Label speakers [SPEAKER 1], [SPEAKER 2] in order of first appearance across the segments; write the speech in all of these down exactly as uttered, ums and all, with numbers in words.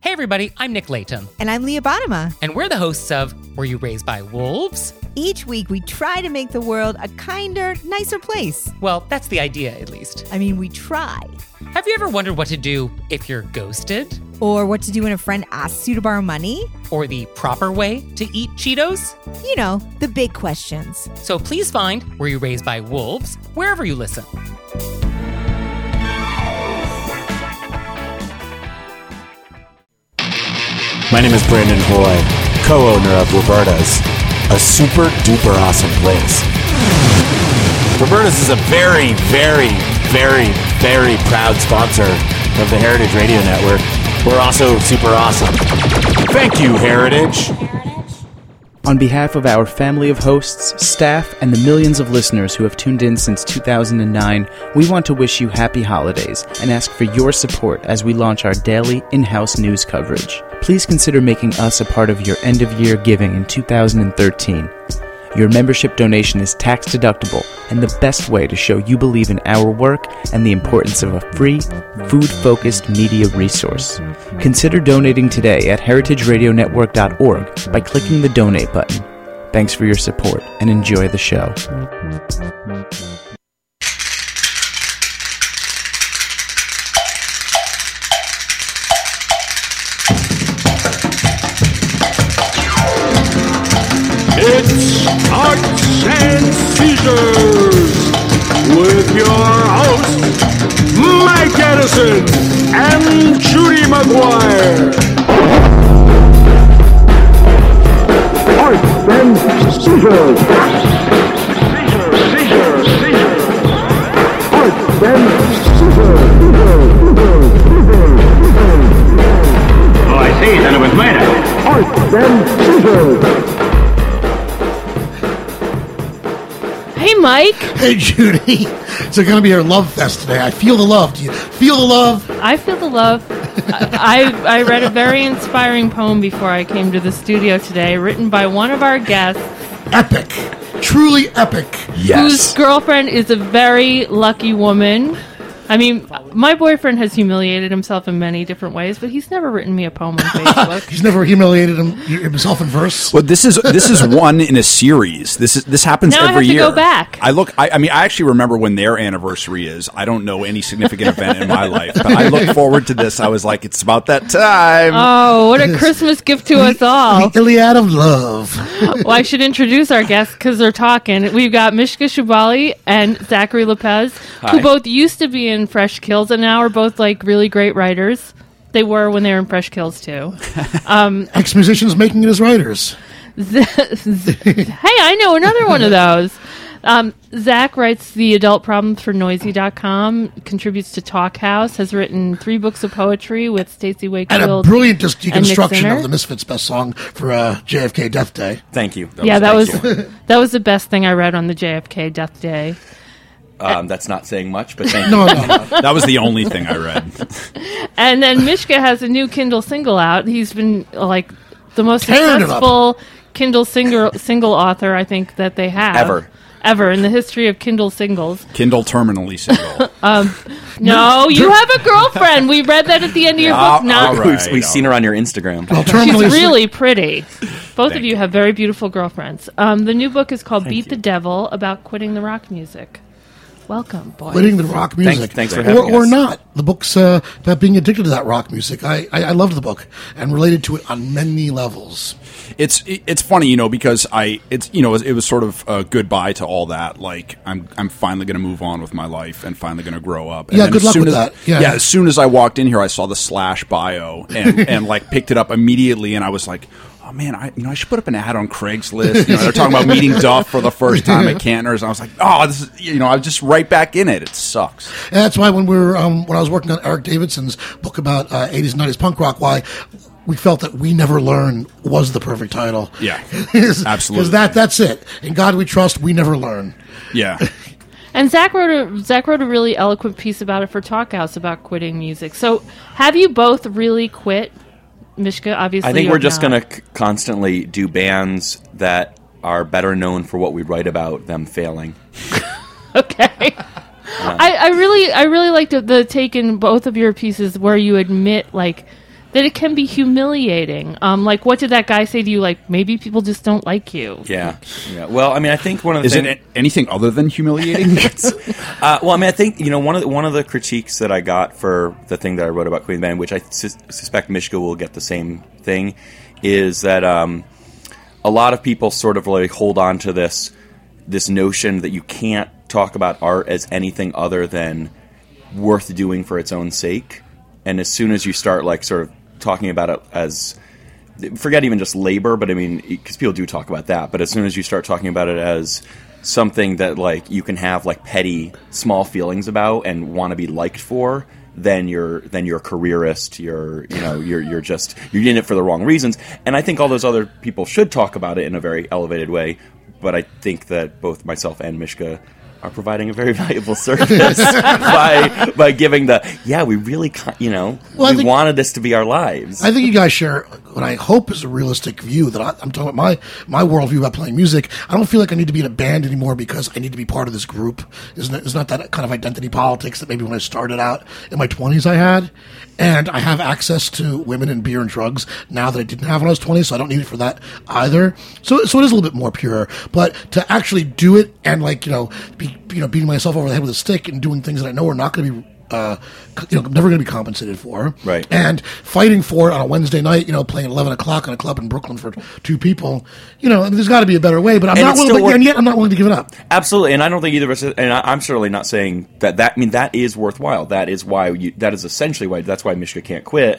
[SPEAKER 1] Hey everybody, I'm Nick Layton.
[SPEAKER 2] And I'm Leah Bottima.
[SPEAKER 1] And we're the hosts of Were You Raised by Wolves?
[SPEAKER 2] Each week we try to make the world a kinder, nicer place.
[SPEAKER 1] Well, that's the idea, at least.
[SPEAKER 2] I mean, we try.
[SPEAKER 1] Have you ever wondered what to do if you're ghosted?
[SPEAKER 2] Or what to do when a friend asks you to borrow money?
[SPEAKER 1] Or the proper way to eat Cheetos?
[SPEAKER 2] You know, the big questions.
[SPEAKER 1] So please find Were You Raised by Wolves wherever you listen.
[SPEAKER 3] My name is Brandon Hoy, co-owner of Roberta's, a super duper awesome place. Roberta's is a very, very, very, very proud sponsor of the Heritage Radio Network. We're also super awesome. Thank you, Heritage.
[SPEAKER 4] On behalf of our family of hosts, staff, and the millions of listeners who have tuned in since two thousand nine, we want to wish you happy holidays and ask for your support as we launch our daily in-house news coverage. Please consider making us a part of your end-of-year giving in two thousand thirteen. Your membership donation is tax-deductible and the best way to show you believe in our work and the importance of a free, food-focused media resource. Consider donating today at heritage radio network dot org by clicking the donate button. Thanks for your support and enjoy the show.
[SPEAKER 5] It's Arts and Seizures with your hosts, Mike Edison and Judy Maguire. Arts and Seizures. Seizures, seizures, seizures. Arts and Seizures. Oh, I see. Then it was later. Arts and Seizures.
[SPEAKER 6] Hey, Mike.
[SPEAKER 7] Hey, Judy. It's going to be our love fest today. I feel the love. Do you feel the love?
[SPEAKER 6] I feel the love. I, I I read a very inspiring poem before I came to the studio today, written by one of our guests.
[SPEAKER 7] Epic. Truly epic.
[SPEAKER 3] Yes.
[SPEAKER 6] Whose girlfriend is a very lucky woman. I mean, my boyfriend has humiliated himself in many different ways, but he's never written me a poem on Facebook.
[SPEAKER 7] He's never humiliated him, himself in verse.
[SPEAKER 8] Well, this is this is one in a series. This is this happens
[SPEAKER 6] now
[SPEAKER 8] every
[SPEAKER 6] I have
[SPEAKER 8] year.
[SPEAKER 6] to go back.
[SPEAKER 8] I look. I, I mean, I actually remember when their anniversary is. I don't know any significant event in my life, but I look forward to this. I was like, it's about that time.
[SPEAKER 6] Oh, what a Christmas gift to us all!
[SPEAKER 7] The Iliad of love.
[SPEAKER 6] Well, I should introduce our guests because they're talking. We've got Mishka Shubaly and Zachary Lopez,
[SPEAKER 9] Hi.
[SPEAKER 6] who both used to be in Fresh Kills and now are both like really great writers. They were when they were in Fresh Kills too. Um,
[SPEAKER 7] Ex-musicians making it as writers.
[SPEAKER 6] Z- Z- hey, I know another one of those. Um, Zach writes the adult problems for noisy dot com, contributes to Talk House, has written three books of poetry with Stacey Wakefield.
[SPEAKER 7] And a brilliant dis-
[SPEAKER 6] and Nick
[SPEAKER 7] deconstruction
[SPEAKER 6] Zinner.
[SPEAKER 7] of the Misfits' best song for uh, J F K Death Day.
[SPEAKER 9] Thank you.
[SPEAKER 6] yeah, that was
[SPEAKER 9] thank
[SPEAKER 6] that was the best thing I read on the J F K Death Day.
[SPEAKER 9] Um, that's not saying much, but thank
[SPEAKER 7] No,
[SPEAKER 9] you.
[SPEAKER 7] no, no.
[SPEAKER 8] That was the only thing I read.
[SPEAKER 6] And then Mishka has a new Kindle single out. He's been like the most
[SPEAKER 7] Tearing it up.
[SPEAKER 6] successful Kindle single single author I think that they have
[SPEAKER 9] Ever.
[SPEAKER 6] ever in the history of Kindle singles.
[SPEAKER 8] Kindle terminally single.
[SPEAKER 6] Um, no, you have a girlfriend. We read that at the end of your
[SPEAKER 8] Ah,
[SPEAKER 6] book. Not
[SPEAKER 8] all right.
[SPEAKER 9] We've, we've seen her on your Instagram.
[SPEAKER 7] Well,
[SPEAKER 6] She's
[SPEAKER 7] terminally
[SPEAKER 6] really pretty. Both
[SPEAKER 8] Thank
[SPEAKER 6] of you,
[SPEAKER 8] you.
[SPEAKER 6] have very beautiful girlfriends. Um, the new book is called
[SPEAKER 9] Thank
[SPEAKER 6] Beat
[SPEAKER 9] you.
[SPEAKER 6] the Devil, about quitting the rock music. Welcome, boys.
[SPEAKER 7] quitting the rock music.
[SPEAKER 9] thanks for
[SPEAKER 7] or,
[SPEAKER 9] having
[SPEAKER 7] or
[SPEAKER 9] us.
[SPEAKER 7] not. The book's uh, about being addicted to that rock music. I, I, I loved the book and related to it on many levels.
[SPEAKER 8] It's it- it's funny, you know, because I it's you know it was, it was sort of a goodbye to all that. Like I'm I'm finally going to move on with my life and finally going to grow up. And
[SPEAKER 7] Yeah,
[SPEAKER 8] then
[SPEAKER 7] good
[SPEAKER 8] as
[SPEAKER 7] luck
[SPEAKER 8] soon
[SPEAKER 7] with
[SPEAKER 8] as,
[SPEAKER 7] that. Yeah.
[SPEAKER 8] As soon as I walked in here, I saw the Slash bio and and like picked it up immediately, and I was like, oh man, I you know I should put up an ad on Craigslist. You know, they're talking about meeting Duff for the first time at Cantor's, and I was like, oh, this is you know I was just right back in it. It sucks.
[SPEAKER 7] And that's why when we were um, when I was working on Eric Davidson's book about uh, eighties and nineties punk rock, why we felt that We Never Learn was the perfect title.
[SPEAKER 8] Yeah,
[SPEAKER 7] Because
[SPEAKER 8] absolutely.
[SPEAKER 7] that that's it. In God we trust. We never learn.
[SPEAKER 8] Yeah.
[SPEAKER 6] And Zach wrote a Zach wrote a really eloquent piece about it for Talk House about quitting music. So, have you both really quit? Mishka, obviously,
[SPEAKER 9] I think
[SPEAKER 6] you
[SPEAKER 9] we're
[SPEAKER 6] have
[SPEAKER 9] just
[SPEAKER 6] not.
[SPEAKER 9] going to c- constantly do bands that are better known for what we write about them failing.
[SPEAKER 6] Okay. I, I really I really liked the, the take in both of your pieces where you admit like that it can be humiliating. Um, like, what did that guy say to you? Like, maybe people just don't like you.
[SPEAKER 9] Yeah, yeah. Well, I mean, I think one of the
[SPEAKER 8] Is
[SPEAKER 9] things,
[SPEAKER 8] it anything other than humiliating?
[SPEAKER 9] uh, well, I mean, I think you know one of the, one of the critiques that I got for the thing that I wrote about Queen Band, which I sus- suspect Mishka will get the same thing, is that um, a lot of people sort of like hold on to this this notion that you can't talk about art as anything other than worth doing for its own sake. And as soon as you start like sort of talking about it as, forget even just labor, but I mean, because people do talk about that, but as soon as you start talking about it as something that like you can have like petty small feelings about and want to be liked for, then you're then you're a careerist. You're you know you're you're just you're in it for the wrong reasons. And I think all those other people should talk about it in a very elevated way. But I think that both myself and Mishka are providing a very valuable service by by giving the yeah we really you know
[SPEAKER 7] Well, I
[SPEAKER 9] we
[SPEAKER 7] think-
[SPEAKER 9] wanted this to be our lives.
[SPEAKER 7] I think you guys share what I hope is a realistic view that I, I'm talking about my my worldview about playing music. I don't feel like I need to be in a band anymore because I need to be part of this group. Isn't it? It's not that kind of identity politics that maybe when I started out in my twenties I had. And I have access to women and beer and drugs now that I didn't have when I was twenty, so I don't need it for that either. So, so it is a little bit more pure. But to actually do it and like you know, be you know, beating myself over the head with a stick and doing things that I know are not going to be, uh, you know, never going to be compensated for.
[SPEAKER 9] Right.
[SPEAKER 7] And fighting for it on a Wednesday night, you know, playing at eleven o'clock in a club in Brooklyn for two people, you know, I mean, there's got to be a better way. But I'm
[SPEAKER 9] And
[SPEAKER 7] not
[SPEAKER 9] it's
[SPEAKER 7] willing.
[SPEAKER 9] still
[SPEAKER 7] But,
[SPEAKER 9] worth-
[SPEAKER 7] and yet, I'm not willing to give it up.
[SPEAKER 9] Absolutely, and I don't think either of us. And I, I'm certainly not saying that. That I mean, that is worthwhile. That is why you. That is essentially why. That's why Mishka can't quit,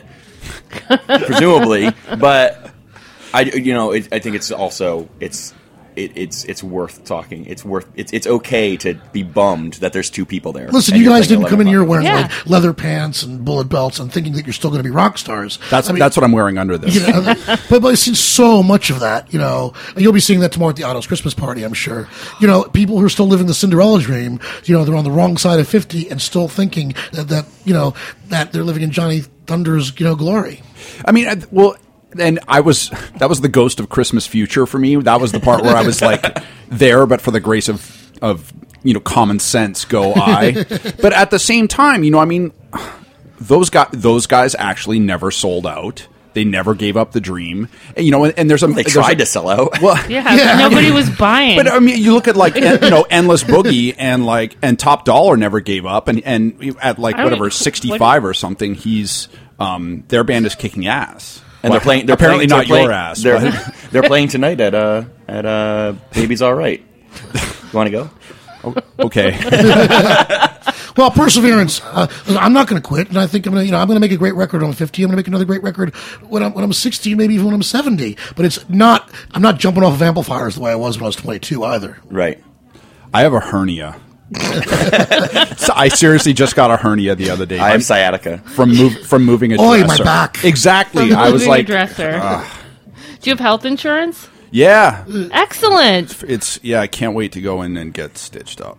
[SPEAKER 9] presumably. But I, you know, it, I think it's also it's. It, it's it's worth talking. It's worth it's it's okay to be bummed that there's two people there.
[SPEAKER 7] Listen,
[SPEAKER 9] and
[SPEAKER 7] you
[SPEAKER 9] you're
[SPEAKER 7] guys
[SPEAKER 9] playing
[SPEAKER 7] didn't come in
[SPEAKER 9] eleven
[SPEAKER 7] here
[SPEAKER 9] o'clock.
[SPEAKER 7] wearing
[SPEAKER 6] Yeah.
[SPEAKER 7] like leather pants and bullet belts and thinking that you're still going to be rock stars.
[SPEAKER 8] That's
[SPEAKER 7] I mean,
[SPEAKER 8] that's what I'm wearing under this.
[SPEAKER 7] You know, but, but I've seen so much of that, you know. And you'll be seeing that tomorrow at the Otto's Christmas party, I'm sure. You know, people who are still living the Cinderella dream, you know, they're on the wrong side of fifty and still thinking that, that you know, that they're living in Johnny Thunder's, you know, glory.
[SPEAKER 8] I mean, I- well, and I was that was the ghost of Christmas future for me. That was the part where I was like there, but for the grace of of you know common sense, go I. But at the same time, you know, I mean, those guys those guys actually never sold out. They never gave up the dream. And, you know, and, and there's a
[SPEAKER 9] They
[SPEAKER 8] there's
[SPEAKER 9] tried
[SPEAKER 8] a,
[SPEAKER 9] to sell out.
[SPEAKER 8] Well,
[SPEAKER 6] Yeah,
[SPEAKER 7] Yeah.
[SPEAKER 6] but nobody was buying.
[SPEAKER 8] but I mean, you look at like en- you know, Endless Boogie and like and Top Dollar never gave up, and and at like
[SPEAKER 6] I don't-
[SPEAKER 8] whatever
[SPEAKER 6] what-
[SPEAKER 8] sixty-five or something, he's um their band is kicking ass.
[SPEAKER 9] And
[SPEAKER 8] Well,
[SPEAKER 9] they're playing. They're
[SPEAKER 8] apparently
[SPEAKER 9] playing,
[SPEAKER 8] not
[SPEAKER 9] they're
[SPEAKER 8] your
[SPEAKER 9] playing-
[SPEAKER 8] ass.
[SPEAKER 9] They're
[SPEAKER 8] but-
[SPEAKER 9] they're playing tonight at uh at uh Baby's All Right. You want to go?
[SPEAKER 8] okay.
[SPEAKER 7] Well, perseverance. Uh, I'm not going to quit, and I think I'm going to, you know, I'm going to make a great record when I'm fifty. I'm going to make another great record when I'm when I'm sixty, maybe even when I'm seventy. But it's not. I'm not jumping off of amplifiers the way I was when I was twenty-two either.
[SPEAKER 9] Right.
[SPEAKER 8] I have a hernia. So I seriously just got a hernia the other day.
[SPEAKER 9] I have sciatica.
[SPEAKER 8] from move, from moving a
[SPEAKER 7] Oi, my
[SPEAKER 8] dresser.
[SPEAKER 7] back.
[SPEAKER 8] Exactly.
[SPEAKER 6] From
[SPEAKER 8] I was
[SPEAKER 6] moving a
[SPEAKER 8] like,
[SPEAKER 6] dresser. Do you have health insurance?
[SPEAKER 8] yeah,
[SPEAKER 6] Excellent.
[SPEAKER 8] it's yeah. I can't wait to go in and get stitched up.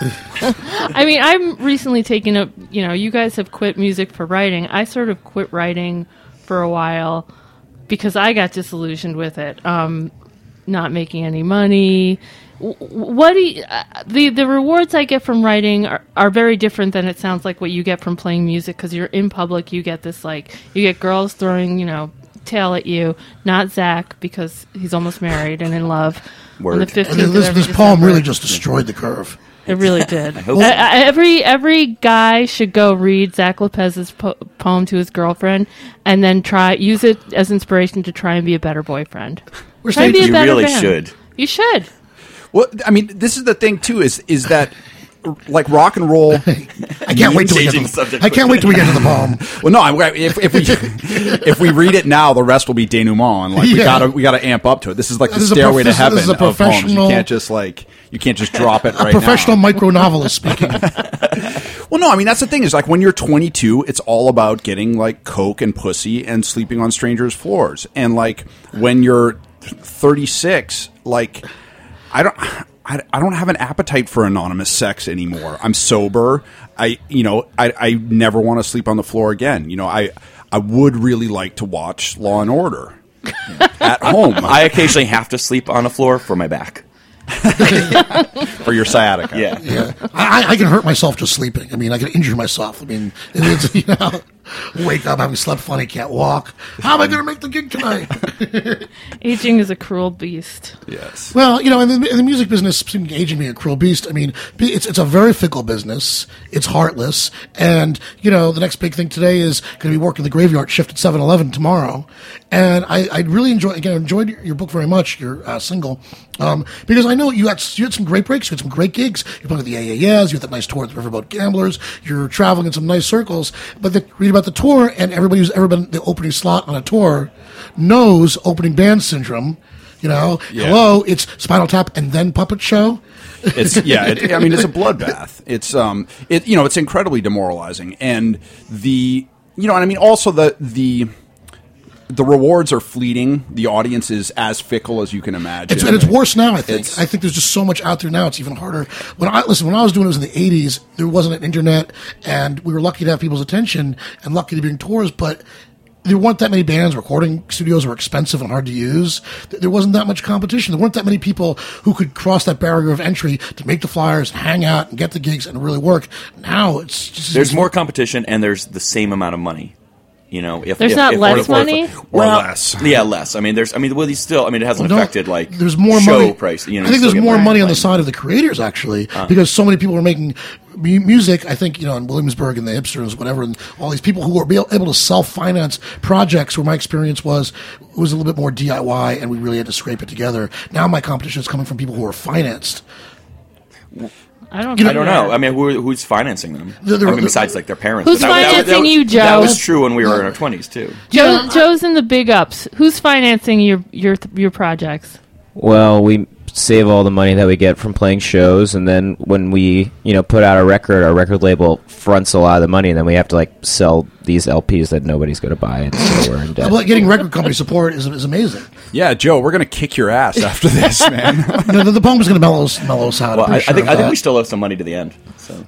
[SPEAKER 6] I mean, I'm recently taking up, you know, you guys have quit music for writing. I sort of quit writing for a while because I got disillusioned with it. Um, not making any money. W- What do you, uh, the the rewards I get from writing are, are very different than it sounds like what you get from playing music, because you're in public. You get this, like, you get girls throwing, you know, tail at you. Not Zach, because he's almost married and in love. On
[SPEAKER 9] Word.
[SPEAKER 6] the
[SPEAKER 7] And
[SPEAKER 6] fifteenth of
[SPEAKER 7] this
[SPEAKER 6] every
[SPEAKER 7] this poem
[SPEAKER 6] December.
[SPEAKER 7] really just destroyed the curve.
[SPEAKER 6] It really did. I
[SPEAKER 9] hope so.
[SPEAKER 6] every every guy should go read Zach Lopez's po- poem to his girlfriend, and then try use it as inspiration to try and be a better boyfriend.
[SPEAKER 7] We're
[SPEAKER 6] Try and be a
[SPEAKER 9] You
[SPEAKER 6] better
[SPEAKER 9] really
[SPEAKER 6] man.
[SPEAKER 9] should.
[SPEAKER 6] You should.
[SPEAKER 8] Well, I mean, this is the thing too. Is is that like rock and roll?
[SPEAKER 7] I can't wait till we get
[SPEAKER 9] Changing
[SPEAKER 7] to
[SPEAKER 9] the subject
[SPEAKER 7] I can't wait till we get to the poem.
[SPEAKER 8] Well, no. I- If, if we if we read it now, the rest will be denouement. And like we
[SPEAKER 7] Yeah.
[SPEAKER 8] gotta we gotta amp up to it. This is like the
[SPEAKER 7] This is a
[SPEAKER 8] stairway
[SPEAKER 7] prof-
[SPEAKER 8] to heaven
[SPEAKER 7] this is a
[SPEAKER 8] of poems. You
[SPEAKER 7] professional-
[SPEAKER 8] can't just like you can't just drop it
[SPEAKER 7] A
[SPEAKER 8] right
[SPEAKER 7] professional
[SPEAKER 8] now.
[SPEAKER 7] micro novelist speaking.
[SPEAKER 8] Well, no, I mean that's the thing is like when you're twenty-two, it's all about getting like coke and pussy and sleeping on strangers' floors. And like when you're thirty-six, like I don't. I, I don't have an appetite for anonymous sex anymore. I'm sober. I, you know, I, I never want to sleep on the floor again. You know, I, I would really like to watch Law and Order at home
[SPEAKER 9] I occasionally have to sleep on a floor for my back.
[SPEAKER 8] for your sciatica.
[SPEAKER 9] Yeah.
[SPEAKER 7] Yeah, I, I can hurt myself just sleeping. I mean, I can injure myself. I mean, it's, you know. Wake up having slept funny, can't walk. How am I going to make the gig tonight?
[SPEAKER 6] Aging is a cruel beast.
[SPEAKER 8] Yes.
[SPEAKER 7] Well, you know, in the, in the music business, speaking of aging being a cruel beast, I mean, it's it's a very fickle business. It's heartless. And, you know, the next big thing today is going to be working the graveyard shift at seven eleven tomorrow. And I, I really enjoy, again, I enjoyed your, your book very much, your uh, single, um, because I know you had, you had some great breaks, you had some great gigs. You're playing with the A A Es, you had that nice tour with the Riverboat Gamblers, you're traveling in some nice circles. But the, read about the tour, and everybody who's ever been in the opening slot on a tour knows opening band syndrome. You know,
[SPEAKER 8] Yeah.
[SPEAKER 7] hello, it's Spinal Tap and then Puppet Show.
[SPEAKER 8] It's yeah. It, I mean, it's a bloodbath. It's um, it you know, it's incredibly demoralizing, and the you know, and I mean, also the the the rewards are fleeting. The audience is as fickle as you can imagine,
[SPEAKER 7] It's, and it's worse now. I think.
[SPEAKER 8] It's-
[SPEAKER 7] I think there's just so much out there now. It's even harder. When I listen, when I was doing it, it was in the eighties. There wasn't an internet, and we were lucky to have people's attention and lucky to be doing tours, but. There weren't that many bands. Recording studios were expensive and hard to use. There wasn't that much competition. There weren't that many people who could cross that barrier of entry to make the flyers, hang out, and get the gigs and really work. Now it's just
[SPEAKER 9] There's more competition, and there's the same amount of money. You know, if
[SPEAKER 6] There's
[SPEAKER 9] if,
[SPEAKER 6] not
[SPEAKER 9] if,
[SPEAKER 6] less
[SPEAKER 9] if- if-
[SPEAKER 6] money?
[SPEAKER 9] if-
[SPEAKER 8] Or
[SPEAKER 9] well,
[SPEAKER 8] less.
[SPEAKER 9] Yeah, less. I mean, there's. I mean, well, these still. I mean, it hasn't
[SPEAKER 7] Well, no,
[SPEAKER 9] affected like
[SPEAKER 7] there's more
[SPEAKER 9] show
[SPEAKER 7] money.
[SPEAKER 9] price. You know,
[SPEAKER 7] I think
[SPEAKER 9] you
[SPEAKER 7] there's
[SPEAKER 9] still get
[SPEAKER 7] more money on the
[SPEAKER 9] like-
[SPEAKER 7] side of the creators actually, because so many people were making mu- music. I think you know in Williamsburg and the hipsters, whatever, and all these people who were be- able to self-finance projects. Where my experience was it was a little bit more D I Y, and we really had to scrape it together. Now my competition is coming from people who are financed.
[SPEAKER 6] I don't.
[SPEAKER 9] I don't know. I mean, who, who's financing them?
[SPEAKER 7] The- the-
[SPEAKER 9] I mean,
[SPEAKER 7] the-
[SPEAKER 9] besides like their parents.
[SPEAKER 6] Who's
[SPEAKER 9] But that- that- that-
[SPEAKER 6] financing you, Joe?
[SPEAKER 9] That was true when we were in our twenties too.
[SPEAKER 6] Joe, Joe's in the big ups. Who's financing your your your projects?
[SPEAKER 10] Well, we save all the money that we get from playing shows, and then when we, you know, put out a record, our record label fronts a lot of the money, and then we have to like sell these L Ps that nobody's going to buy, and so we're in debt.
[SPEAKER 7] But getting record company support is, is amazing.
[SPEAKER 8] Yeah, Joe, we're gonna kick your ass after this, man.
[SPEAKER 7] You know, the, the poem is going to mellow us, mellow us out.
[SPEAKER 9] Well,
[SPEAKER 7] I'm
[SPEAKER 9] I, I
[SPEAKER 7] pretty sure
[SPEAKER 9] think
[SPEAKER 7] of
[SPEAKER 9] I think
[SPEAKER 7] that.
[SPEAKER 9] we still owe some money to the end. So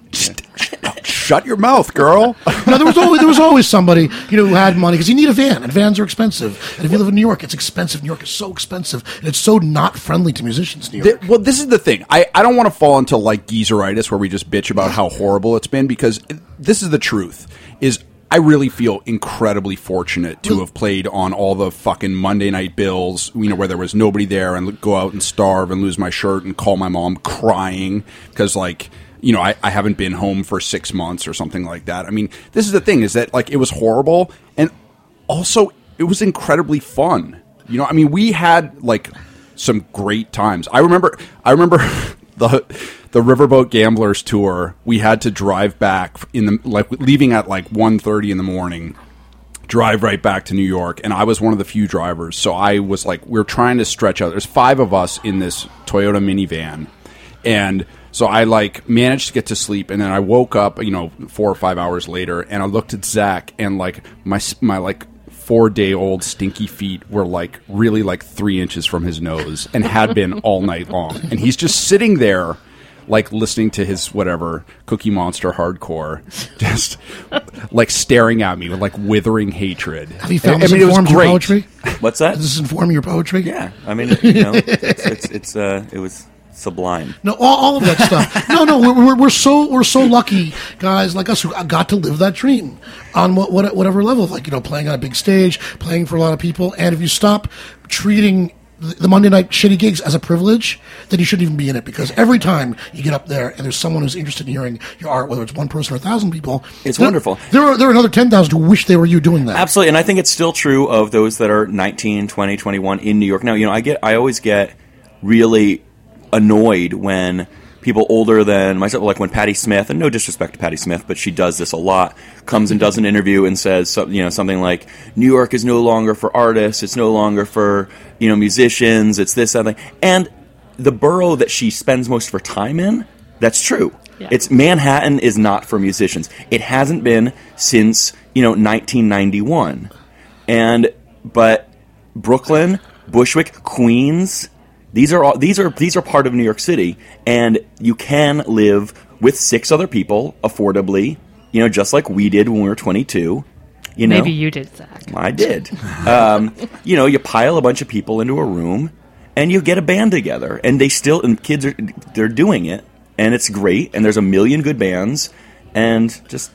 [SPEAKER 8] Shut your mouth, girl.
[SPEAKER 7] No, there was always there was always somebody you know who had money because you need a van, and vans are expensive. And if you live in New York, it's expensive. New York is so expensive, and it's so not friendly to musicians. New York.
[SPEAKER 8] Th- well, this is the thing. I, I don't want to fall into like geezeritis where we just bitch about how horrible it's been, because it- this is the truth. Is I really feel incredibly fortunate to have played on all the fucking Monday night bills, you know, where there was nobody there, and go out and starve and lose my shirt and call my mom crying because, like, you know, I, I haven't been home for six months or something like that. I mean, this is the thing, is that, like, it was horrible, and also it was incredibly fun. You know, I mean, we had, like, some great times. I remember, I remember the the Riverboat Gamblers tour. We had to drive back in the, like, leaving at like one thirty in the morning, drive right back to New York, and I was one of the few drivers. So I was like, we we're trying to stretch out. There's five of us in this Toyota minivan, and so I like managed to get to sleep, and then I woke up, you know, four or five hours later, and I looked at Zach, and like my my like four day old stinky feet were like really like three inches from his nose, and had been all night long, and he's just sitting there, like listening to his whatever Cookie Monster hardcore, just like staring at me with like withering hatred.
[SPEAKER 7] Have you found
[SPEAKER 8] I
[SPEAKER 7] this
[SPEAKER 8] mean, it was
[SPEAKER 7] informs your
[SPEAKER 8] great.
[SPEAKER 7] poetry?
[SPEAKER 9] what's that?
[SPEAKER 7] Does this inform your poetry?
[SPEAKER 9] Yeah, I mean, it, you know, it's it's, it's uh, it was sublime.
[SPEAKER 7] No, all, all of that stuff. No, no, we're, we're, we're so we're so lucky, guys like us who got to live that dream on what, what whatever level, like you know, playing on a big stage, playing for a lot of people. And if you stop treating the the Monday night shitty gigs as a privilege, then you shouldn't even be in it, because every time you get up there and there's someone who's interested in hearing your art, whether it's one person or a thousand people,
[SPEAKER 9] It's
[SPEAKER 7] there-
[SPEAKER 9] wonderful.
[SPEAKER 7] There are there are another ten thousand who wish they were you doing that.
[SPEAKER 9] Absolutely, and I think it's still true of those that are nineteen, twenty, twenty-one in New York. Now, you know, I get, I always get really annoyed when people older than myself, like when Patti Smith, and no disrespect to Patti Smith, but she does this a lot, comes and does an interview and says, so, you know, something like, New York is no longer for artists, it's no longer for, you know, musicians, it's this, something. And the borough that she spends most of her time in, that's true.
[SPEAKER 6] Yeah.
[SPEAKER 9] It's Manhattan is not for musicians. It hasn't been since, you know, nineteen ninety-one. And, but Brooklyn, Bushwick, Queens, these are all, these are these are part of New York City, and you can live with six other people affordably, you know, just like we did when we were twenty-two. You know,
[SPEAKER 6] Maybe you did, Zach.
[SPEAKER 9] I did. Um, you know, you pile a bunch of people into a room, and you get a band together, and they still, and kids are they're doing it, and it's great, and there's a million good bands, and just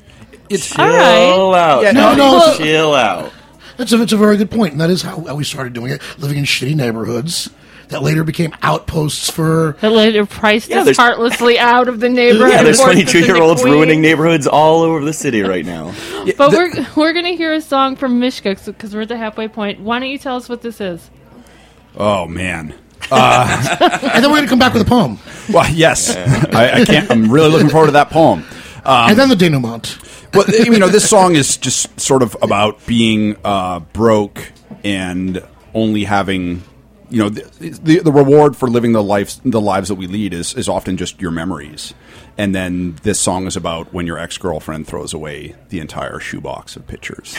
[SPEAKER 8] It's
[SPEAKER 9] chill
[SPEAKER 6] All right.
[SPEAKER 9] out.
[SPEAKER 8] Yeah,
[SPEAKER 7] no,
[SPEAKER 9] Tony,
[SPEAKER 7] no, it's-
[SPEAKER 9] chill out.
[SPEAKER 7] That's a, it's a very good point, and that is how, how we started doing it, living in shitty neighborhoods that later became outposts for...
[SPEAKER 6] That later priced
[SPEAKER 9] Yeah,
[SPEAKER 6] us
[SPEAKER 9] there's-
[SPEAKER 6] heartlessly out of the neighborhood.
[SPEAKER 9] Yeah, there's
[SPEAKER 6] and forced us
[SPEAKER 9] twenty-two-year-olds
[SPEAKER 6] into Queens.
[SPEAKER 9] ruining neighborhoods all over the city right now.
[SPEAKER 6] But we're we're gonna hear a song from Mishka because we're at the halfway point. Why don't you tell us what this is?
[SPEAKER 8] Oh man. Uh,
[SPEAKER 7] and then we're going to come back with a poem.
[SPEAKER 8] Well, yes, I, I can't. I'm really looking forward to that poem. Um,
[SPEAKER 7] and then the denouement.
[SPEAKER 8] Well, you know, this song is just sort of about being uh, broke and only having, you know, the, the the reward for living the lives the lives that we lead is is often just your memories. And then this song is about when your ex girlfriend throws away the entire shoebox of pictures.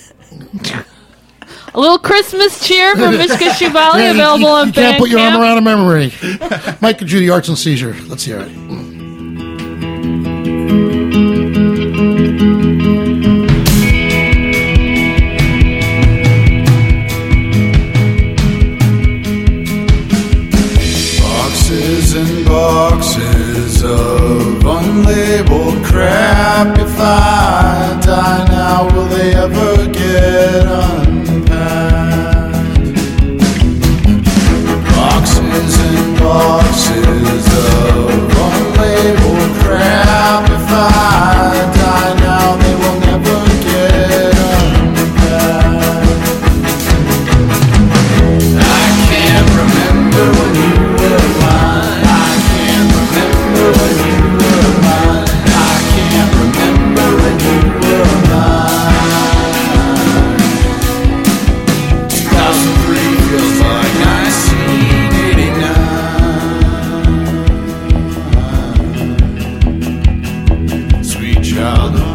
[SPEAKER 6] A little Christmas cheer from Mishka Shuvali,
[SPEAKER 7] Yeah, you-
[SPEAKER 6] available
[SPEAKER 7] you,
[SPEAKER 6] on
[SPEAKER 7] you can't put your arm
[SPEAKER 6] Bandcamp.
[SPEAKER 7] around a memory. Mike and Judy, Arts and Seizure. Let's hear it.
[SPEAKER 11] Boxes and boxes of unlabeled crap. If I die now, will they ever get unpacked? Boxes and boxes of unlabeled crap. If I die now, they will never get unpacked. I can't remember when you were mine. I can't remember when you were mine. I can't remember when you were mine. two thousand three feels like nineteen eighty-nine. Sweet child of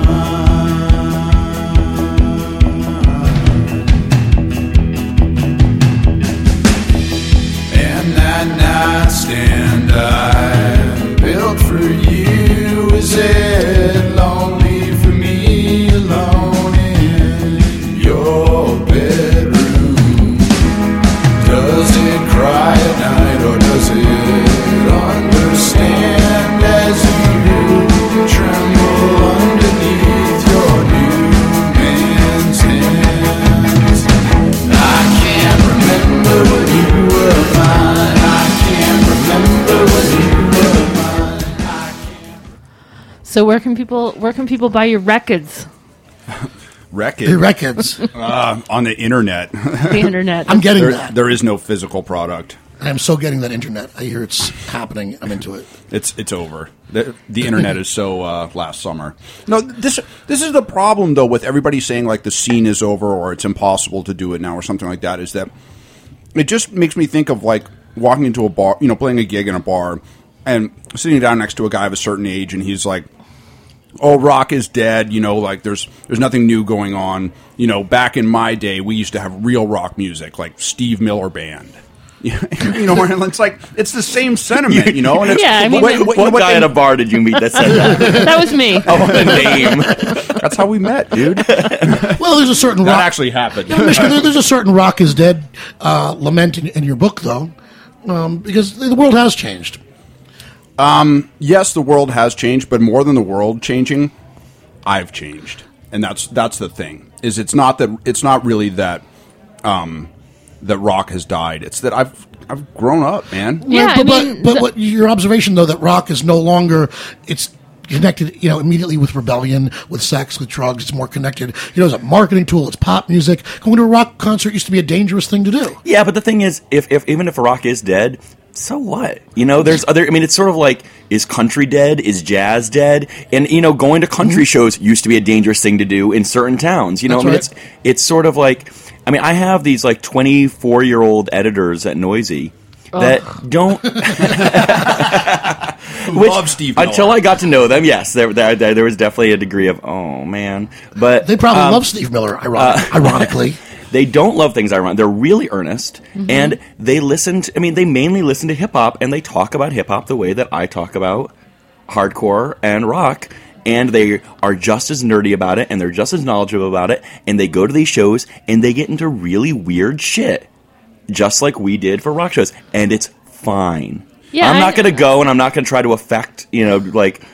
[SPEAKER 11] and that nightstand I built for you, is it lonely for me alone in your bedroom? Does it cry at night or does it understand as you tremble underneath your new man's hands? I can't remember when you were mine. I can't remember when you were mine. I can't.
[SPEAKER 6] So where can people where can people buy your records?
[SPEAKER 8] Record.
[SPEAKER 7] The records.
[SPEAKER 8] Uh, on the internet.
[SPEAKER 6] The internet.
[SPEAKER 7] I'm getting
[SPEAKER 8] there,
[SPEAKER 7] that.
[SPEAKER 8] there is no physical product.
[SPEAKER 7] I am so getting that internet. I hear it's happening. I'm into it.
[SPEAKER 8] It's it's over. The, the internet is so uh, last summer. No, this this is the problem though with everybody saying like the scene is over or it's impossible to do it now or something like that. Is that it just makes me think of like walking into a bar, you know, playing a gig in a bar and sitting down next to a guy of a certain age, and he's like, "Oh, rock is dead." You know, like there's there's nothing new going on. You know, back in my day, we used to have real rock music, like Steve Miller Band. You know, and it's like it's the same sentiment, you know. And it's,
[SPEAKER 6] Yeah, I mean-
[SPEAKER 8] what,
[SPEAKER 9] What,
[SPEAKER 8] what- what
[SPEAKER 9] guy
[SPEAKER 8] they-
[SPEAKER 9] at a bar did you meet that said that?
[SPEAKER 6] That was me.
[SPEAKER 9] Oh, the name.
[SPEAKER 8] That's how we met, dude.
[SPEAKER 7] Well, there's a certain
[SPEAKER 8] That
[SPEAKER 7] rock.
[SPEAKER 8] actually happened.
[SPEAKER 7] No, Michigan, there- there's a certain rock is dead uh, lament in, in your book, though, um, because the world has changed.
[SPEAKER 8] Yes, the world has changed, but more than the world changing, I've changed, and that's that's the thing. Is it's not that it's not really that um, that rock has died. It's that I've I've grown up, man.
[SPEAKER 6] Yeah,
[SPEAKER 7] but,
[SPEAKER 6] I
[SPEAKER 7] but-
[SPEAKER 6] mean,
[SPEAKER 7] but,
[SPEAKER 6] the-
[SPEAKER 7] what your observation though that rock is no longer it's connected, you know, immediately with rebellion, with sex, with drugs. It's more connected, you know, as a marketing tool. It's pop music. Going to a rock concert used to be a dangerous thing to do.
[SPEAKER 9] Yeah, but the thing is, if, if even if rock is dead, so what? You know, there's other. I mean, it's sort of like, is country dead? Is jazz dead? And you know, going to country shows used to be a dangerous thing to do in certain towns. You know,
[SPEAKER 7] That's
[SPEAKER 9] I mean,
[SPEAKER 7] right.
[SPEAKER 9] it's it's sort of like. I mean, I have these like twenty-four year old editors at Noisy that don't. Which,
[SPEAKER 8] Love Steve Miller.
[SPEAKER 9] until I got to know them, yes, there, there there there was definitely a degree of oh man, but
[SPEAKER 7] They probably
[SPEAKER 9] um,
[SPEAKER 7] love Steve Miller, ironic, ironically.
[SPEAKER 9] They don't love things I run. They're really earnest, and they listen to, I mean, they mainly listen to hip-hop, and they talk about hip-hop the way that I talk about hardcore and rock, and they are just as nerdy about it, and they're just as knowledgeable about it, and they go to these shows, and they get into really weird shit, just like we did for rock shows, and it's fine.
[SPEAKER 6] Yeah,
[SPEAKER 9] I'm
[SPEAKER 6] I-
[SPEAKER 9] not going to go, and I'm not going to try to affect, you know, like...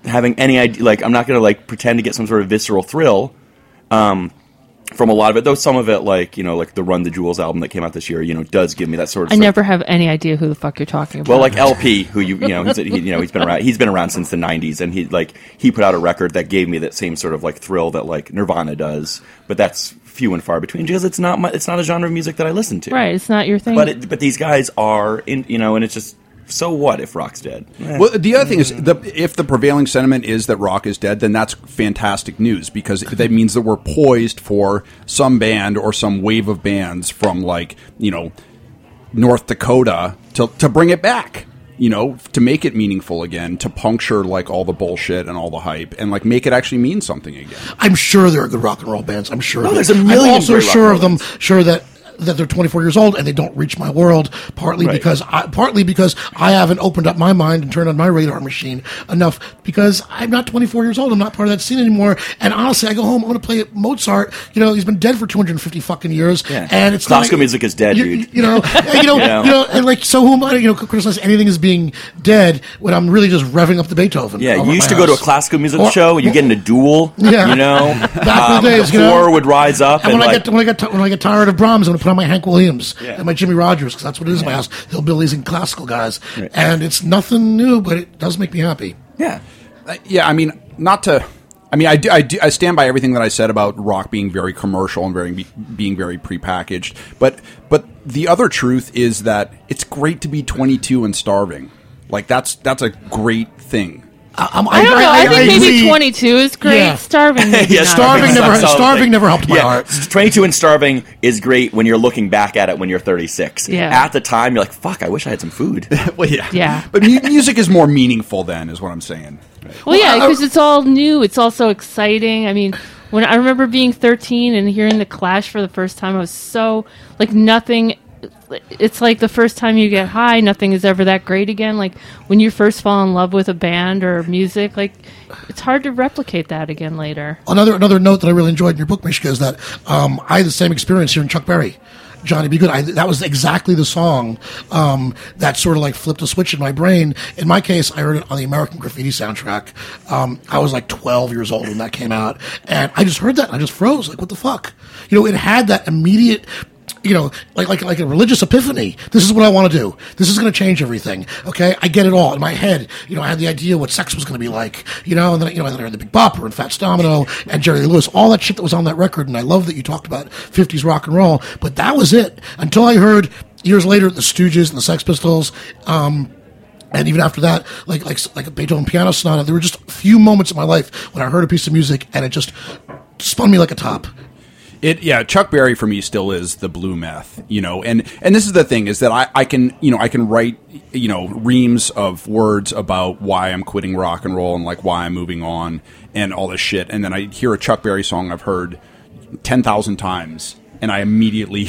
[SPEAKER 9] having any idea. Like, I'm not going to like pretend to get some sort of visceral thrill um, from a lot of it. Though some of it, like you know, like the Run the Jewels album that came out this year, you know, does give me that sort of.
[SPEAKER 6] I never have any idea who the fuck you're talking about.
[SPEAKER 9] Well, like L P, who you you know, he's, he, you know, he's been around. He's been around since the nineties, and he like he put out a record that gave me that same sort of like thrill that like Nirvana does. But that's few and far between because it's not my, it's not a genre of music that I listen to.
[SPEAKER 6] Right, it's not your thing.
[SPEAKER 9] But it, but these guys are in, you know, and it's just. So what if rock's dead? Eh.
[SPEAKER 8] Well, the other thing is, the, if the prevailing sentiment is that rock is dead, then that's fantastic news because that means that we're poised for some band or some wave of bands from, like, you know, North Dakota to to bring it back. You know, to make it meaningful again, to puncture like all the bullshit and all the hype, and like make it actually mean something again.
[SPEAKER 7] I'm sure there are good rock and roll bands. I'm sure.
[SPEAKER 9] No,
[SPEAKER 7] of
[SPEAKER 9] there's
[SPEAKER 7] it.
[SPEAKER 9] a million
[SPEAKER 7] I'm also
[SPEAKER 9] great rock
[SPEAKER 7] sure
[SPEAKER 9] and
[SPEAKER 7] of them.
[SPEAKER 9] roll bands.
[SPEAKER 7] Sure that. that they're twenty-four years old and they don't reach my world, partly
[SPEAKER 9] Right.
[SPEAKER 7] because I, partly because I haven't opened up my mind and turned on my radar machine enough because I'm not twenty-four years old. I'm not part of that scene anymore. And honestly, I go home, I want to play Mozart. You know, he's been dead for two hundred fifty fucking years.
[SPEAKER 9] Yeah.
[SPEAKER 7] And it's
[SPEAKER 9] Classical
[SPEAKER 7] not,
[SPEAKER 9] music is dead,
[SPEAKER 7] you,
[SPEAKER 9] dude.
[SPEAKER 7] You know, you know,
[SPEAKER 9] You know?
[SPEAKER 7] you know, and like, so who am I, you know, criticize anything as being dead when I'm really just revving up the Beethoven?
[SPEAKER 9] Yeah,
[SPEAKER 7] over
[SPEAKER 9] you used
[SPEAKER 7] my
[SPEAKER 9] to go to a
[SPEAKER 7] house.
[SPEAKER 9] classical music
[SPEAKER 7] Or-
[SPEAKER 9] show. You get in a duel.
[SPEAKER 7] Yeah.
[SPEAKER 9] You know,
[SPEAKER 7] Back in the days,
[SPEAKER 9] the
[SPEAKER 7] you know?
[SPEAKER 9] floor would rise up,
[SPEAKER 7] And
[SPEAKER 9] and,
[SPEAKER 7] when I
[SPEAKER 9] like,
[SPEAKER 7] get when I get when I get tired of Brahms, I'm going to put on my Hank Williams
[SPEAKER 9] Yeah.
[SPEAKER 7] and my Jimmy Rogers because that's what it is in my house. Hillbillies and classical guys,
[SPEAKER 9] Right.
[SPEAKER 7] and it's nothing new, but it does make me happy.
[SPEAKER 9] yeah,
[SPEAKER 8] Uh, yeah, I mean, not to. I mean, I, do, I, do, I stand by everything that I said about rock being very commercial and very being very prepackaged. But but the other truth is that it's great to be twenty-two and starving. Like that's that's a great thing.
[SPEAKER 7] I'm,
[SPEAKER 6] I don't know. I, think maybe
[SPEAKER 7] agree.
[SPEAKER 6] twenty-two is great.
[SPEAKER 7] Yeah.
[SPEAKER 6] Starving, maybe
[SPEAKER 9] Yeah,
[SPEAKER 6] not.
[SPEAKER 7] Starving never
[SPEAKER 9] That's all
[SPEAKER 7] starving
[SPEAKER 9] thing.
[SPEAKER 7] never helped my
[SPEAKER 9] yeah.
[SPEAKER 7] heart.
[SPEAKER 9] twenty-two and starving is great when you're looking back at it when you're thirty-six.
[SPEAKER 6] Yeah.
[SPEAKER 9] At the time, you're like, "Fuck, I wish I had some food."
[SPEAKER 8] Well, yeah,
[SPEAKER 6] Yeah.
[SPEAKER 8] But mu- music is more meaningful then, is what I'm saying.
[SPEAKER 6] Well, yeah,
[SPEAKER 7] Well, I-
[SPEAKER 6] because it's all new. It's also exciting. I mean, when I remember being thirteen and hearing the Clash for the first time, I was so like nothing. It's like the first time you get high, nothing is ever that great again. Like when you first fall in love with a band or music, like it's hard to replicate that again later.
[SPEAKER 7] Another another note that I really enjoyed in your book, Mishka, is that um, I had the same experience hearing Chuck Berry. Johnny Be Good. I, that was exactly the song um, that sort of like flipped a switch in my brain. In my case, I heard it on the American Graffiti soundtrack. Um, I was like twelve years old when that came out, and I just heard that and I just froze. Like, what the fuck? You know, it had that immediate. You know, like like like a religious epiphany. This is what I want to do. This is going to change everything. Okay, I get it all in my head. You know, I had the idea what sex was going to be like. You know, and then you know, and then I heard the Big Bopper and Fats Domino and Jerry Lee Lewis, all that shit that was on that record. And I love that you talked about fifties rock and roll. But that was it until I heard years later the Stooges and the Sex Pistols. Um, And even after that, like like like a Beethoven piano sonata, there were just a few moments in my life when I heard a piece of music and it just spun me like a top.
[SPEAKER 8] It yeah, Chuck Berry for me still is the blue meth, you know, and and this is the thing is that I, I can you know I can write you know reams of words about why I'm quitting rock and roll and like why I'm moving on and all this shit, and then I hear a Chuck Berry song I've heard ten thousand times, and I immediately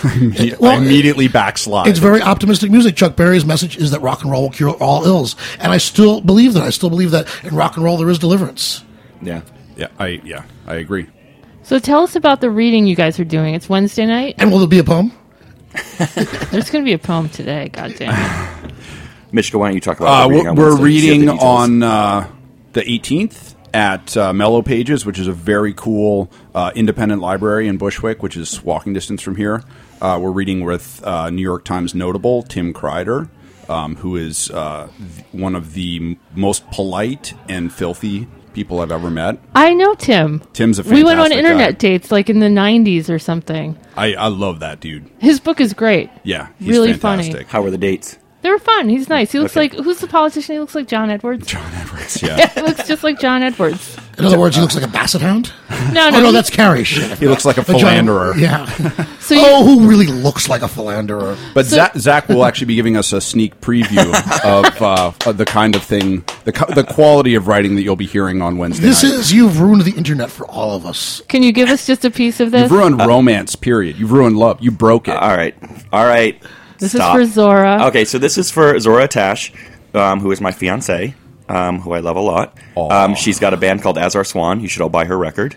[SPEAKER 8] I
[SPEAKER 7] Well,
[SPEAKER 8] immediately backslide.
[SPEAKER 7] It's very optimistic music. Chuck Berry's message is that rock and roll will cure all ills, and I still believe that. I still believe that in rock and roll there is deliverance.
[SPEAKER 9] Yeah.
[SPEAKER 8] yeah, I yeah I agree.
[SPEAKER 6] So tell us about the reading you guys are doing. It's Wednesday night.
[SPEAKER 7] And will there be a poem?
[SPEAKER 6] There's going to be a poem today. God damn it.
[SPEAKER 9] Mishka, why don't you talk about
[SPEAKER 8] Uh,
[SPEAKER 9] the reading on
[SPEAKER 8] we're
[SPEAKER 9] Wednesday? See
[SPEAKER 8] reading
[SPEAKER 9] the details.
[SPEAKER 8] on uh, the eighteenth at uh, Mellow Pages, which is a very cool uh, independent library in Bushwick, which is walking distance from here. Uh, we're reading with uh, New York Times notable Tim Kreider, um, who is uh, th- one of the m- most polite and filthy people I've ever met.
[SPEAKER 6] I know Tim.
[SPEAKER 8] Tim's a
[SPEAKER 6] We went on
[SPEAKER 8] fantastic
[SPEAKER 6] internet
[SPEAKER 8] guy.
[SPEAKER 6] dates like in the nineties or something.
[SPEAKER 8] I, I love that dude.
[SPEAKER 6] His book is great.
[SPEAKER 8] Yeah, he's
[SPEAKER 6] Really
[SPEAKER 8] fantastic.
[SPEAKER 6] funny.
[SPEAKER 9] How were the dates?
[SPEAKER 6] They were fun. He's nice. He looks
[SPEAKER 9] Okay.
[SPEAKER 6] like, who's the politician? He looks like John Edwards.
[SPEAKER 8] John Edwards, yeah.
[SPEAKER 6] Yeah, he looks just like John Edwards.
[SPEAKER 7] In other words, he looks like a basset hound.
[SPEAKER 6] No,
[SPEAKER 7] Oh
[SPEAKER 6] no.
[SPEAKER 7] no,
[SPEAKER 6] he-
[SPEAKER 7] that's Carrie. Shit.
[SPEAKER 8] He looks like a
[SPEAKER 7] John-
[SPEAKER 8] philanderer.
[SPEAKER 7] Yeah.
[SPEAKER 6] So you-
[SPEAKER 7] oh, who really looks like a philanderer?
[SPEAKER 8] But Zach, Zach will actually be giving us a sneak preview of, uh, of the kind of thing, the co- the quality of writing that you'll be hearing on Wednesday
[SPEAKER 7] This
[SPEAKER 8] night.
[SPEAKER 7] is you've ruined the internet for all of us.
[SPEAKER 6] Can you give us just a piece of this?
[SPEAKER 8] You've ruined romance, period. You've ruined love. You broke it.
[SPEAKER 9] All right. All right.
[SPEAKER 6] This
[SPEAKER 9] Stop.
[SPEAKER 6] is for Zora.
[SPEAKER 9] Okay, so this is for Zora Tash, um, who is my fiance, um, who I love a lot. Um, she's got a band called As Our Swan. You should all buy her record.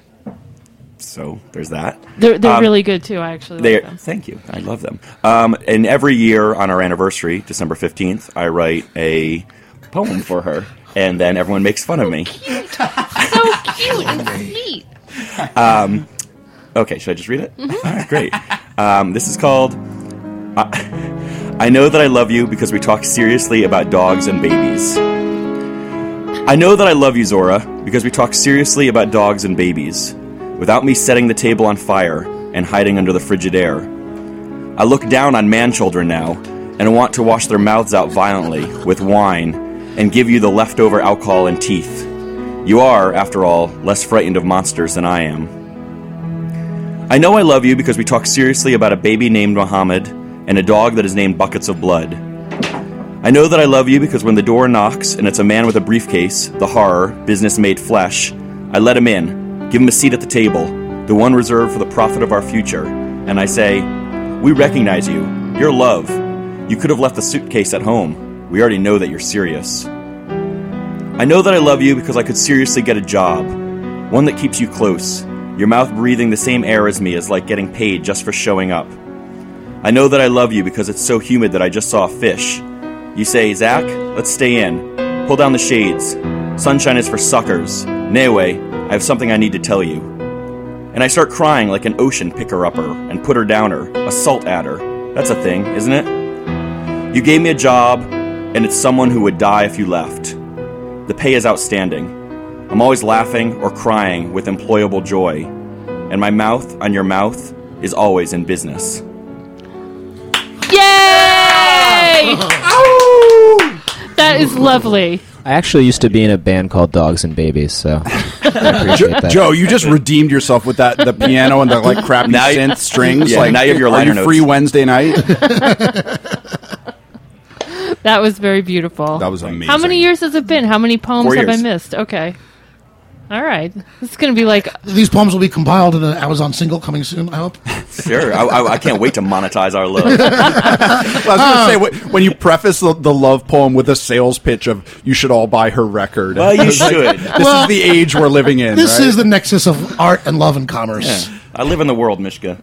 [SPEAKER 9] So there's that.
[SPEAKER 6] They're, they're
[SPEAKER 9] Um,
[SPEAKER 6] really good, too. I actually
[SPEAKER 9] They,
[SPEAKER 6] like them.
[SPEAKER 9] thank you. I love them. Um, and every year on our anniversary, December fifteenth, I write a poem for her. and then everyone makes fun of me.
[SPEAKER 6] So cute and sweet.
[SPEAKER 9] Um, okay, should I just read it?
[SPEAKER 6] Mm-hmm.
[SPEAKER 9] All right, great. Um, this is called I, I Know That I Love You Because We Talk Seriously About Dogs and Babies. I know that I love you, Zora, because we talk seriously about dogs and babies, without me setting the table on fire and hiding under the frigid air. I look down on man-children now, and want to wash their mouths out violently with wine and give you the leftover alcohol and teeth. You are, after all, less frightened of monsters than I am. I know I love you because we talk seriously about a baby named Muhammad and a dog that is named Buckets of Blood. I know that I love you because when the door knocks and it's a man with a briefcase, the horror, business made flesh, I let him in, give him a seat at the table, the one reserved for the profit of our future, and I say, we recognize you. You're love. You could have left the suitcase at home. We already know that you're serious. I know that I love you because I could seriously get a job, one that keeps you close. Your mouth breathing the same air as me is like getting paid just for showing up. I know that I love you because it's so humid that I just saw a fish. You say, Zach, let's stay in. Pull down the shades. Sunshine is for suckers. Anyway, I have something I need to tell you. And I start crying like an ocean picker-upper and putter-downer, a salt adder. That's a thing, isn't it? You gave me a job, and it's someone who would die if you left. The pay is outstanding. I'm always laughing or crying with employable joy. And my mouth on your mouth is always in business.
[SPEAKER 6] Yay! That is lovely.
[SPEAKER 10] I actually used to be in a band called Dogs and Babies, so I appreciate that.
[SPEAKER 8] Joe, you just redeemed yourself with that the piano and the like crappy
[SPEAKER 9] Now you-
[SPEAKER 8] synth strings.
[SPEAKER 9] Yeah,
[SPEAKER 8] like,
[SPEAKER 9] now you have your
[SPEAKER 8] are
[SPEAKER 9] liner
[SPEAKER 8] you
[SPEAKER 9] notes.
[SPEAKER 8] free Wednesday night?
[SPEAKER 6] That was very beautiful.
[SPEAKER 8] That was amazing.
[SPEAKER 6] How many years has it been? How many poems
[SPEAKER 9] Four
[SPEAKER 6] have I
[SPEAKER 9] years.
[SPEAKER 6] missed? Okay. All right. This is going to be like...
[SPEAKER 7] These poems will be compiled in an Amazon single coming soon, I hope.
[SPEAKER 9] Sure, I, I, I can't wait to monetize our love.
[SPEAKER 8] Well, I was going to say, when- when you preface the, the love poem with a sales pitch of you should all buy her record.
[SPEAKER 9] Well, you
[SPEAKER 8] It's like,
[SPEAKER 9] should.
[SPEAKER 8] This
[SPEAKER 7] Well,
[SPEAKER 8] is the age we're living in.
[SPEAKER 7] This
[SPEAKER 8] right?
[SPEAKER 7] is the nexus of art and love and commerce.
[SPEAKER 9] Yeah. I live in the world, Mishka.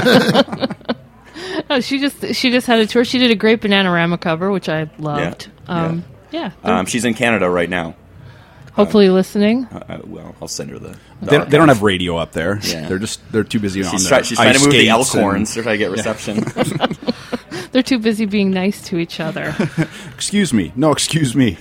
[SPEAKER 6] Oh, she just she just had a tour. She did a great Bananarama cover, which I loved.
[SPEAKER 9] Yeah.
[SPEAKER 6] Um, yeah.
[SPEAKER 9] Um, she's in Canada right now.
[SPEAKER 6] Hopefully listening.
[SPEAKER 9] Uh, uh, well, I'll send her the.
[SPEAKER 8] They, don't- they don't have radio up there.
[SPEAKER 9] Yeah.
[SPEAKER 8] They're just they're too busy on
[SPEAKER 9] She's,
[SPEAKER 8] their
[SPEAKER 9] try, she's trying to
[SPEAKER 8] ice
[SPEAKER 9] move the
[SPEAKER 8] skates and-
[SPEAKER 9] Elkhorns to try to get reception.
[SPEAKER 6] They're too busy being nice to each other.
[SPEAKER 8] Excuse me. No, excuse me.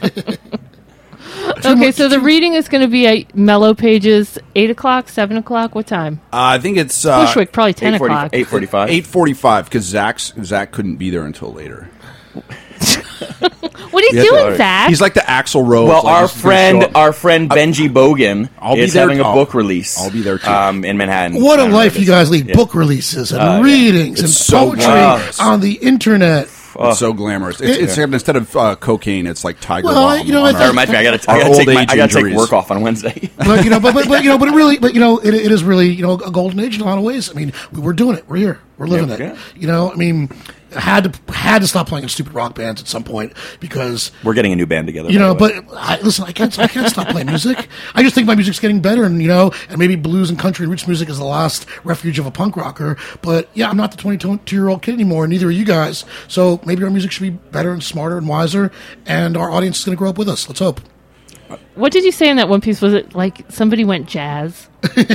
[SPEAKER 6] Okay, so the reading is going to be at Mellow Pages, eight o'clock, seven o'clock. What time?
[SPEAKER 8] Uh, I think it's uh,
[SPEAKER 6] Bushwick, probably ten o'clock.
[SPEAKER 9] eight forty-five.
[SPEAKER 8] eight forty-five because Zach's Zach couldn't be there until later.
[SPEAKER 6] What are you
[SPEAKER 8] Yeah,
[SPEAKER 6] doing,
[SPEAKER 8] sorry.
[SPEAKER 6] Zach?
[SPEAKER 8] He's like the Axl Rose.
[SPEAKER 9] Well,
[SPEAKER 8] like,
[SPEAKER 9] our
[SPEAKER 8] he's gonna
[SPEAKER 9] friend,
[SPEAKER 8] show up.
[SPEAKER 9] our friend Benji Bogan
[SPEAKER 8] I'll be
[SPEAKER 9] is
[SPEAKER 8] there-
[SPEAKER 9] having a
[SPEAKER 8] I'll-
[SPEAKER 9] book release.
[SPEAKER 8] I'll be there, too.
[SPEAKER 9] Um, in Manhattan.
[SPEAKER 7] What a
[SPEAKER 9] I don't know
[SPEAKER 7] life
[SPEAKER 9] if
[SPEAKER 7] you
[SPEAKER 9] it's-
[SPEAKER 7] guys lead.
[SPEAKER 9] yeah.
[SPEAKER 7] Book releases and
[SPEAKER 9] Uh, yeah.
[SPEAKER 7] readings and
[SPEAKER 8] It's so
[SPEAKER 7] poetry
[SPEAKER 8] glamorous.
[SPEAKER 7] on the internet.
[SPEAKER 8] It's so glamorous. It's, it's instead of uh, cocaine, it's like Tiger
[SPEAKER 7] Well,
[SPEAKER 8] Balm.
[SPEAKER 7] you know,
[SPEAKER 8] on
[SPEAKER 7] I
[SPEAKER 8] our-
[SPEAKER 9] That reminds me, I gotta, I
[SPEAKER 8] our
[SPEAKER 9] gotta
[SPEAKER 8] old
[SPEAKER 9] take, my,
[SPEAKER 8] age
[SPEAKER 9] I gotta take
[SPEAKER 8] injuries.
[SPEAKER 9] work off on Wednesday.
[SPEAKER 7] But you know, but, but, but you know, but it really, but you know, it, it is really, you know, a golden age in a lot of ways. I mean, we, we're doing it. We're here. We're living
[SPEAKER 9] Yeah,
[SPEAKER 7] it.
[SPEAKER 9] yeah.
[SPEAKER 7] You know, I mean, had to had to stop playing in stupid rock bands at some point because
[SPEAKER 9] We're getting a new band together.
[SPEAKER 7] you
[SPEAKER 9] by
[SPEAKER 7] know.
[SPEAKER 9] the way.
[SPEAKER 7] But I, listen, I can't I can't stop playing music. I just think my music's getting better, and you know, and maybe blues and country and roots music is the last refuge of a punk rocker. But yeah, I'm not the twenty-two year old kid anymore, and neither are you guys. So maybe our music should be better and smarter and wiser, and our audience is going to grow up with us. Let's hope.
[SPEAKER 6] What did you say in that one piece? Was it like somebody went jazz?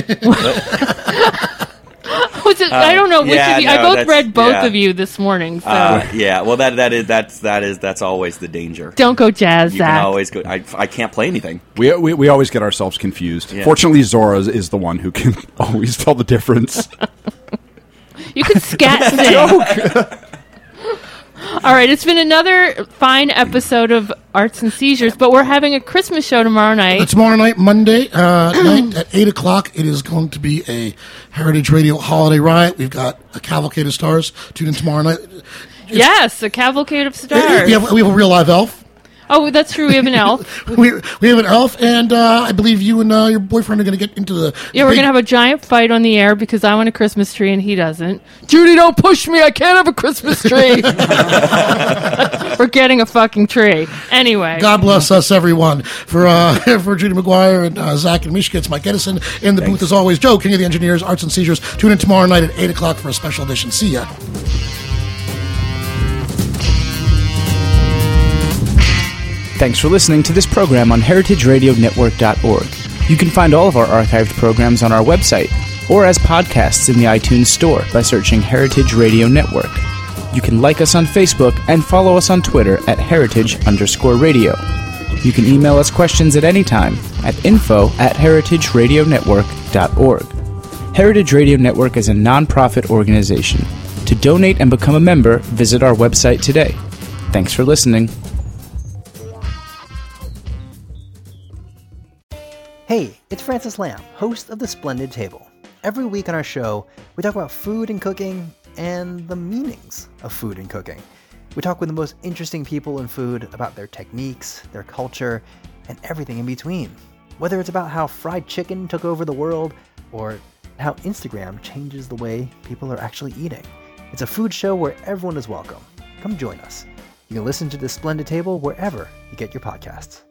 [SPEAKER 6] Was it? I don't know which
[SPEAKER 9] yeah,
[SPEAKER 6] of you.
[SPEAKER 9] no,
[SPEAKER 6] I both
[SPEAKER 9] that's-
[SPEAKER 6] read both
[SPEAKER 9] yeah.
[SPEAKER 6] of you this morning. So
[SPEAKER 9] Uh, yeah, well, that that is that's that is that's always the danger.
[SPEAKER 6] don't go jazz,
[SPEAKER 9] You
[SPEAKER 6] Zach.
[SPEAKER 9] can always go. I, I can't play anything.
[SPEAKER 8] We, we we always get ourselves confused.
[SPEAKER 9] Yeah.
[SPEAKER 8] Fortunately, Zora is, is the one who can always tell the difference.
[SPEAKER 6] You could scat sing. All right, it's been another fine episode of Arts and Seizures, but we're having a Christmas show tomorrow night.
[SPEAKER 7] Tomorrow night, Monday uh, night at eight o'clock, it is going to be a Heritage Radio holiday riot. We've got a cavalcade of stars. Tune in tomorrow night.
[SPEAKER 6] Yes, a cavalcade of
[SPEAKER 7] We
[SPEAKER 6] stars.
[SPEAKER 7] have, we have a real live elf.
[SPEAKER 6] Oh, that's true. We have an elf.
[SPEAKER 7] We, we have an elf, and uh, I believe you and uh, your boyfriend are going to get into the.
[SPEAKER 6] Yeah, we're
[SPEAKER 7] big-
[SPEAKER 6] going to have a giant fight on the air because I want a Christmas tree and he doesn't. Judy, don't push me. I can't have a Christmas tree. We're getting a fucking tree. Anyway.
[SPEAKER 7] God bless us, everyone. For uh, for Judy McGuire and uh, Zach and Mishka, it's Mike Edison. In the booth, as always, Joe, King of the Engineers, Arts and Seizures. Tune in tomorrow night at eight o'clock for a special edition. See ya.
[SPEAKER 4] Thanks for listening to this program on heritage radio network dot org. You can find all of our archived programs on our website or as podcasts in the iTunes Store by searching Heritage Radio Network. You can like us on Facebook and follow us on Twitter at heritage underscore radio. You can email us questions at any time at info at heritage radio network dot org. Heritage Radio Network is a non-profit organization. To donate and become a member, visit our website today. Thanks for listening.
[SPEAKER 12] Hey, it's Francis Lamb, host of The Splendid Table. Every week on our show, we talk about food and cooking and the meanings of food and cooking. We talk with the most interesting people in food about their techniques, their culture, and everything in between. Whether it's about how fried chicken took over the world or how Instagram changes the way people are actually eating. It's a food show where everyone is welcome. Come join us. You can listen to The Splendid Table wherever you get your podcasts.